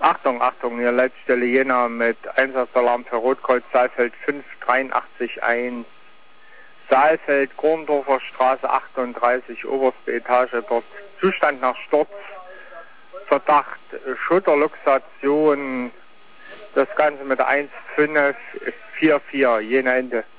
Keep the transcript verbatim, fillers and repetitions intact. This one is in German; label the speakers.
Speaker 1: Achtung, Achtung, hier Leitstelle Jena mit Einsatzalarm für Rotkreuz Saalfeld fünf dreiundachtzig eins. Saalfeld, Gorndorfer Straße achtunddreißig, oberste Etage, dort Zustand nach Sturz, Verdacht, Schutterluxation, das Ganze mit eins fünf vier vier, Jena Ende.